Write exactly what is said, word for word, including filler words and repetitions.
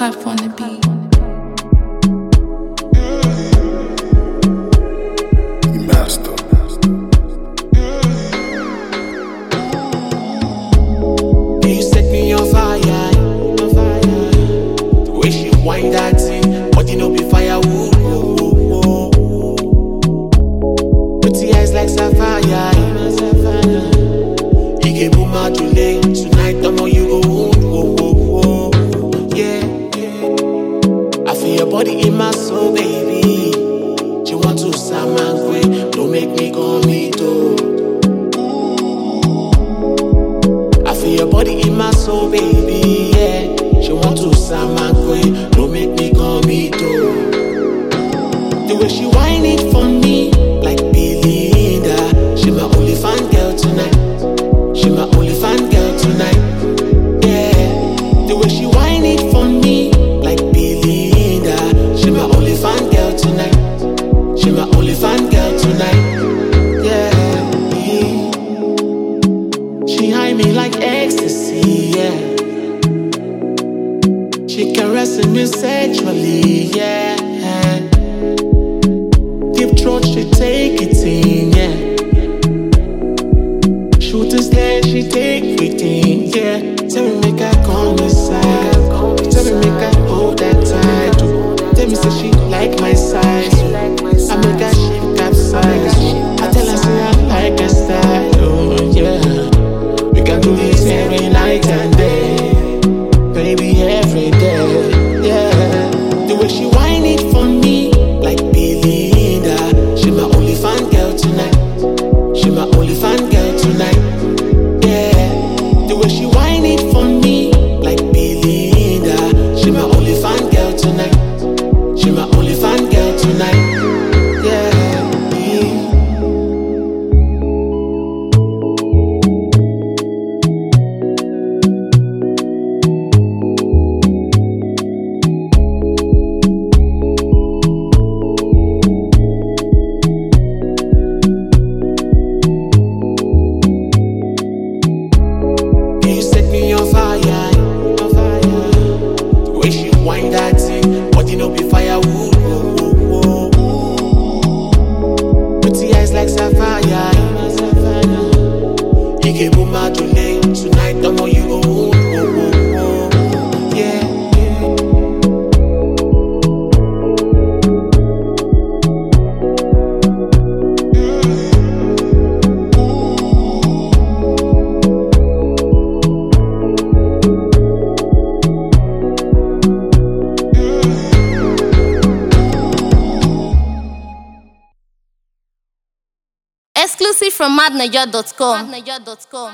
Hype on the beat. Master. You set me on fire, on fire. The way she wind that thing, body no be firewood. Oh, oh, oh. Pretty eyes like sapphire. You can boom out too late tonight. The more you go wound. Oh, oh, oh. Yeah, yeah. I feel your body in my soul, baby. She want to salmon quick, don't make me go me too. I feel your body in my soul, baby, yeah. She want to salmon quick, don't make me go me too. The way she whine it for me, like Belinda. She my only fan girl tonight. She my only fan girl tonight, yeah. The way she whine it for me, like Belinda. She my only fan girl tonight. She my only fan girl tonight, yeah. She high me like ecstasy, yeah. She caressing me sexually, yeah. Deep throat, she take it in, yeah. Shooting stare, she take everything, yeah. Tell me make I come inside. Tell me make I hold that tight. Tell me say she like my size. I make her shit capsize. I tell her say I like her style, oh yeah. We can do this every night and day, baby, every day, yeah. The way she whine it for me, like Belinda. She my only fan girl tonight. She my only fan girl tonight, yeah. The way she whine it for me, like Belinda. She my only fan girl tonight. She my only fan girl tonight, yeah. You set me on fire, on fire. The way she wind that thing, body no be firewood. Oh, oh, oh. Pretty eyes like sapphire. You can boom out too late tonight. The more you go wound. Oh, oh, oh. Yeah, yeah. Exclusive from madniger dot com.